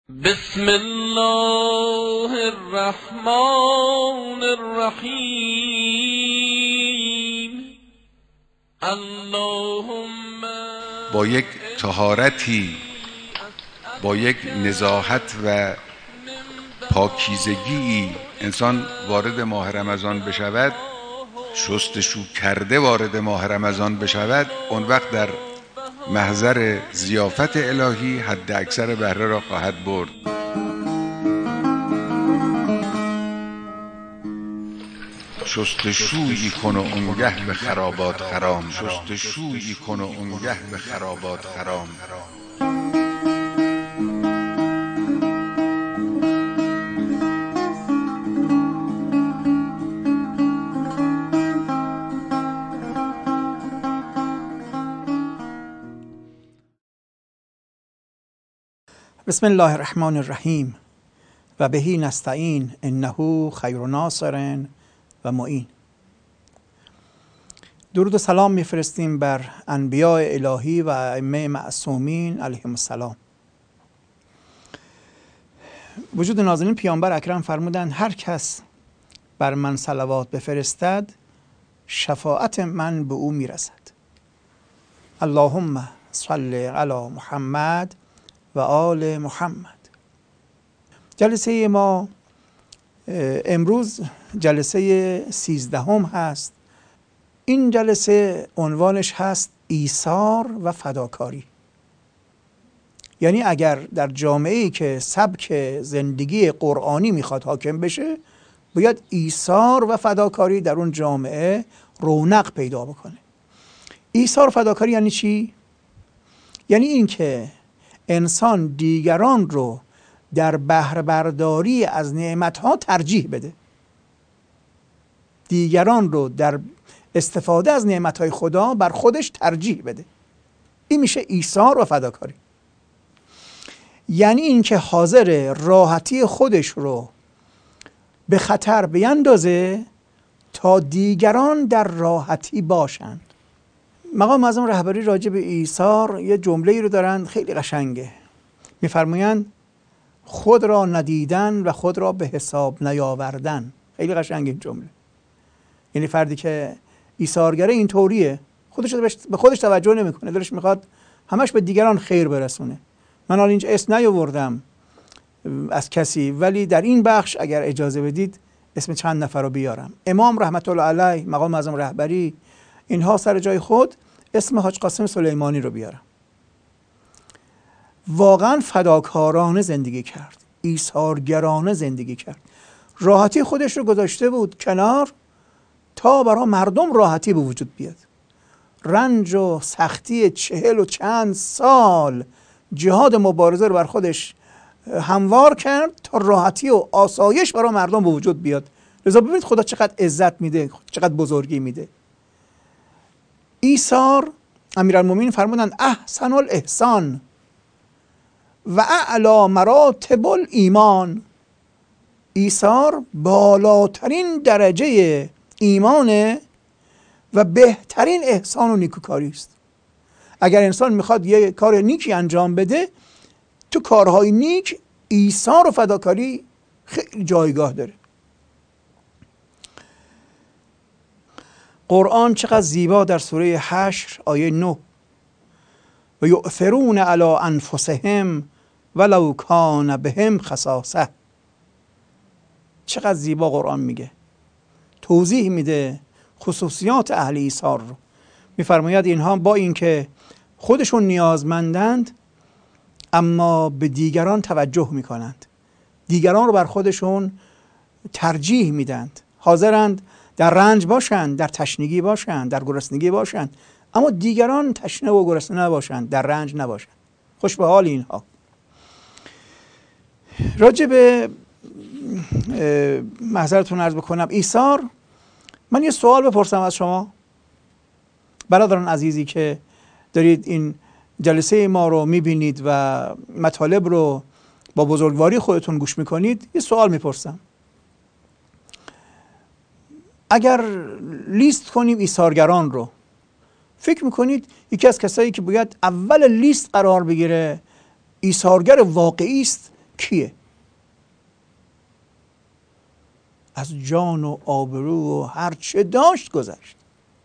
بسم الله الرحمن الرحیم. اللهم با یک طهارتی، با یک نزاهت و پاکیزگی انسان وارد ماه رمضان بشود، شستشو کرده وارد ماه رمضان بشود، اون وقت در محضر ضیافت الهی حد اکثر بهره را خواهد برد. شستشویی کن و اونگه به خرابات خرام، شستشویی کن و اونگه به خرابات خرام. بسم الله الرحمن الرحیم و بهی نستعین انه خیر ناصر و معین. درود و سلام میفرستیم بر انبیاء الهی و ائمه معصومین علیهم السلام. وجود نازنین پیامبر اکرم فرمودند هر کس بر من صلوات بفرستد شفاعت من به او میرسد. اللهم صل علی محمد و آل محمد. جلسه ما امروز جلسه 13 هست. این جلسه عنوانش هست ایثار و فداکاری. یعنی اگر در جامعه‌ای که سبک زندگی قرآنی میخواد حاکم بشه، باید ایثار و فداکاری در اون جامعه رونق پیدا بکنه. ایثار و فداکاری یعنی چی؟ یعنی این که انسان دیگران رو در بهره برداری از نعمتها ترجیح بده، دیگران رو در استفاده از نعمتهای خدا بر خودش ترجیح بده. این میشه ایثار و فداکاری. یعنی این که حاضر راحتی خودش رو به خطر بیندازه تا دیگران در راحتی باشند. مقام معظم رهبری راجع به ایثار یه جمله‌ای رو دارن خیلی قشنگه. میفرمایند خود را ندیدن و خود را به حساب نیاوردن. خیلی قشنگه این جمله. یعنی فردی که ایثارگره این طوریه، به خودش توجه نمیکنه، دلش میخواد همش به دیگران خیر برسونه. من حالا اینجا اسم نیاوردم از کسی، ولی در این بخش اگر اجازه بدید اسم چند نفر رو بیارم. امام رحمت الله علیه، مقام معظم رهبری، اینها سر جای خود، اسم حاج قاسم سلیمانی رو بیارم. واقعا فداکارانه زندگی کرد، ایثارگرانه زندگی کرد. راحتی خودش رو گذاشته بود کنار تا برای مردم راحتی به وجود بیاد. رنج و سختی 40 و چند سال جهاد مبارزه رو بر خودش هموار کرد تا راحتی و آسایش برای مردم به وجود بیاد. لذا ببینید خدا چقدر عزت میده، چقدر بزرگی میده. ایثار، امیرالمومنین فرمودند احسن الاحسان و اعلی مراتب الایمان. ایثار بالاترین درجه ایمانه و بهترین احسان و نیکوکاری است. اگر انسان میخواد یه کار نیکی انجام بده، تو کارهای نیک ایثار و فداکاری خیلی جایگاه داره. قرآن چقدر زیبا در سوره حشر آیه 9 و یؤثرون علی انفسهم ولو کان بهم خصاصه. چقدر زیبا قرآن میگه، توضیح میده خصوصیات اهل ایثار رو. میفرماید اینها با اینکه خودشون نیازمندند اما به دیگران توجه میکنند، دیگران رو بر خودشون ترجیح میدند، حاضرند در رنج باشند، در تشنگی باشند، در گرسنگی باشند، اما دیگران تشنه و گرسنه نباشند، در رنج نباشند. خوش به حال اینها. راجع به معذرتون عرض بکنم ایثار، من یه سوال بپرسم از شما برادران عزیزی که دارید این جلسه ما رو میبینید و مطالب رو با بزرگواری خودتون گوش میکنید. یه سوال میپرسم. اگر لیست کنیم ایثارگران رو، فکر میکنید یکی از کسایی که باید اول لیست قرار بگیره ایثارگر واقعی است کیه؟ از جان و آبرو و هر چه داشت گذشت.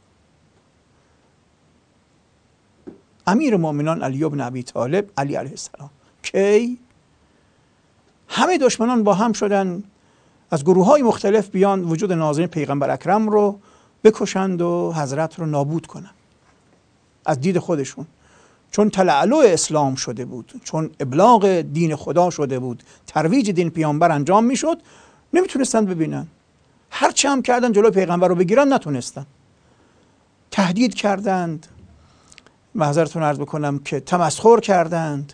امیر مومنان علی بن ابی طالب، علی علیه السلام. کی؟ همه دشمنان با هم شدن از گروه های مختلف بیان وجود نازنین پیغمبر اکرم رو بکشند و حضرت رو نابود کنند از دید خودشون، چون تلعلع اسلام شده بود، چون ابلاغ دین خدا شده بود، ترویج دین پیامبر انجام میشد، نمیتونستن ببینن. هرچی هم کردن جلوی پیغمبر رو بگیرن نتونستن. تهدید کردند، معذرتون عرض بکنم که تمسخر کردند،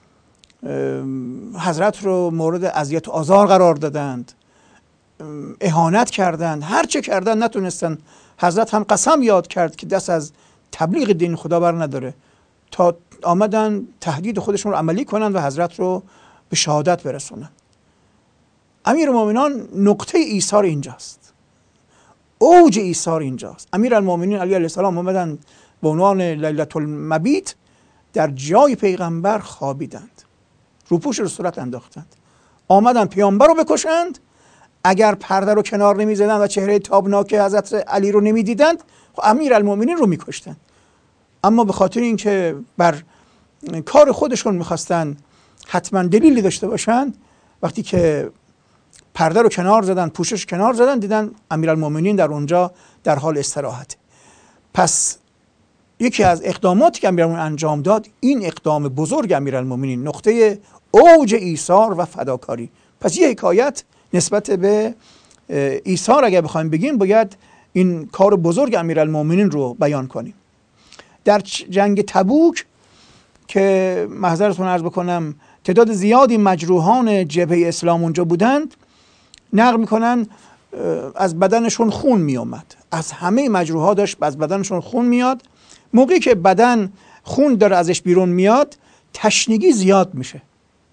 حضرت رو مورد اذیت و آزار قرار دادند، اهانت کردند، هر چه کردن نتونستن. حضرت هم قسم یاد کرد که دست از تبلیغ دین خدا بر نداره، تا آمدن تهدید خودشون رو عملی کنند و حضرت رو به شهادت برسونن. امیر مومنان نقطه ایثار اینجاست، اوج ایثار اینجاست. امیر المومنین علی علیه السلام آمدن به عنوان لیلة المبیت در جای پیغمبر خوابیدند، روپوش رو صورت انداختند، آمدن پیامبر رو بکشند. اگر پرده رو کنار نمی زدند و چهره تابناک حضرت علی رو نمی دیدند، خب امیر المومنین رو می کشتند. اما به خاطر اینکه بر کار خودشون میخواستن حتما دلیلی داشته باشند، وقتی که پرده رو کنار زدن، پوشش کنار زدن، دیدن امیرالمومنین در اونجا در حال استراحت. پس یکی از اقداماتی که امیرالمومنین انجام داد، این اقدام بزرگ امیرالمومنین، نقطه اوج ایثار و فداکاری. پس یه حکایت نسبت به ایثار اگر بخوایم بگیم، باید این کار بزرگ امیرالمومنین رو بیان کنیم. در جنگ تبوک که محضرتون عرض بکنم تعداد زیادی مجروحان جبهه اسلام اونجا بودند، نقل میکنن از بدنشون خون میومد، از همه مجروحا داشت از بدنشون خون میاد. موقعی که بدن خون داره ازش بیرون میاد، تشنگی زیاد میشه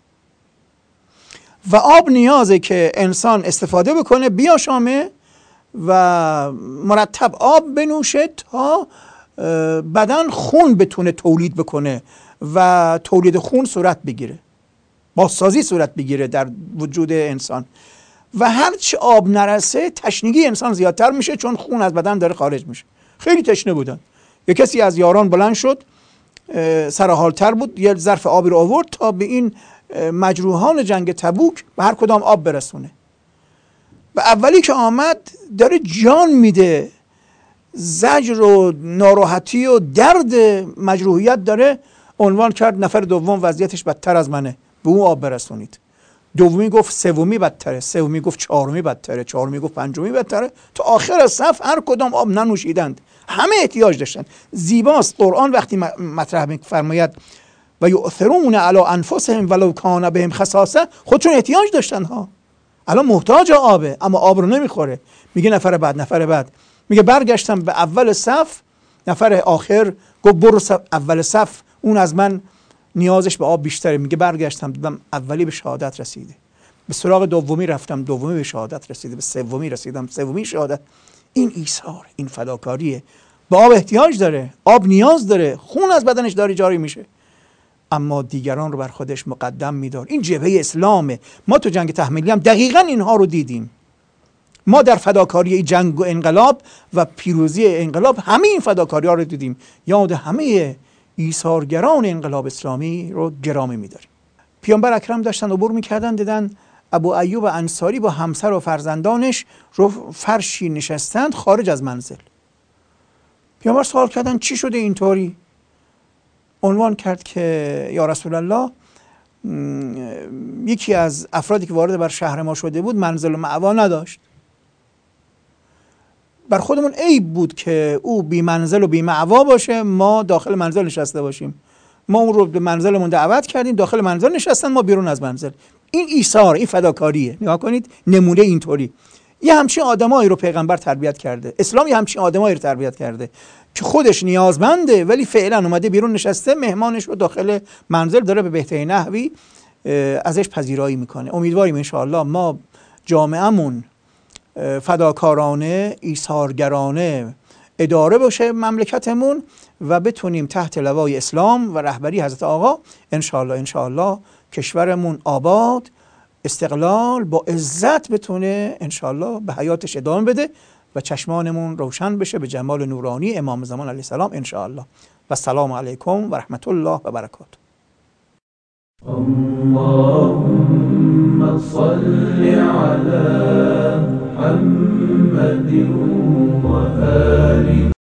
و آب نیازه که انسان استفاده بکنه، بیاشامه و مرتب آب بنوشه تا بدن خون بتونه تولید بکنه و تولید خون صورت بگیره، بازسازی صورت بگیره در وجود انسان. و هرچی آب نرسه تشنگی انسان زیادتر میشه، چون خون از بدن داره خارج میشه. خیلی تشنه بودن. یک کسی از یاران بلند شد، سرحالتر بود، یه ظرف آبی رو آورد تا به این مجروحان جنگ تبوک به هر کدام آب برسونه. و اولی که آمد داره جان میده، زجر و ناراحتی و درد مجروحیت داره، عنوان کرد نفر دوم وضعیتش بدتر از منه، به اون آب برسونید. دومی گفت سومی بدتره، سومی گفت چهارمی بدتره، چهارمی گفت پنجمی بدتره، تا آخر از صف هر کدام آب ننوشیدند. همه احتیاج داشتن. زیباست قرآن وقتی مطرح می‌فرماید و یؤثرون علی انفسهم ولو کان بهم خصاصه، خودشون احتیاج داشتن ها. الان محتاج آبه اما آب رو نمیخوره. میگه نفر بعد میگه برگشتم به اول صف، نفر آخر گفت برو اول صف، اون از من نیازش به آب بیشتره. میگه برگشتم دیدم اولی به شهادت رسیده، به سراغ دومی رفتم، دومی به شهادت رسیده، به سومی رسیدم، سومی شهادت. این ایثار، این فداکاریه. به آب احتیاج داره، آب نیاز داره، خون از بدنش داره جاری میشه، اما دیگران رو بر خودش مقدم میدار. این جبهه اسلامه. ما تو جنگ تحمیلی هم دقیقاً اینها رو دیدیم. ما در فداکاری جنگ و انقلاب و پیروزی انقلاب همه این فداکاری ها رو دیدیم. یاد همه ایثارگران انقلاب اسلامی رو گرامی می‌داریم. پیامبر اکرم داشتن عبور می‌کردن، دیدن ابو ایوب انصاری با همسر و فرزندانش رو فرشی نشستند خارج از منزل. پیامبر سوال کردن چی شده اینطوری؟ عنوان کرد که یا رسول الله، یکی از افرادی که وارد بر شهر ما شده بود منزل و مأوا نداشت. بر خودمون عیب بود که او بی منزل و بی مأوا باشه، ما داخل منزل نشسته باشیم. ما اون رو به منزلمون دعوت کردیم، داخل منزل نشستن، ما بیرون از منزل. این ایثار، این فداکاریه. نگاه کنید نمونه اینطوری. یه همچین آدمایی رو پیغمبر تربیت کرده، اسلام یه همچین آدمایی رو تربیت کرده که خودش نیازمنده ولی فعلا اومده بیرون نشسته، مهمانش رو داخل منزل داره به بهترین نحوی ازش پذیرایی میکنه. امیدواریم ان شاء الله ما جامعهمون فداکارانه، ایثارگرانه اداره باشه مملکتمون و بتونیم تحت لوای اسلام و رهبری حضرت آقا ان شاء الله کشورمون آباد، استقلال با عزت بتونه انشالله به حیاتش ادامه بده و چشمانمون روشن بشه به جمال نورانی امام زمان علیه السلام انشالله. و السلام علیکم و رحمت الله و برکاته. اللهم صل على محمد و آل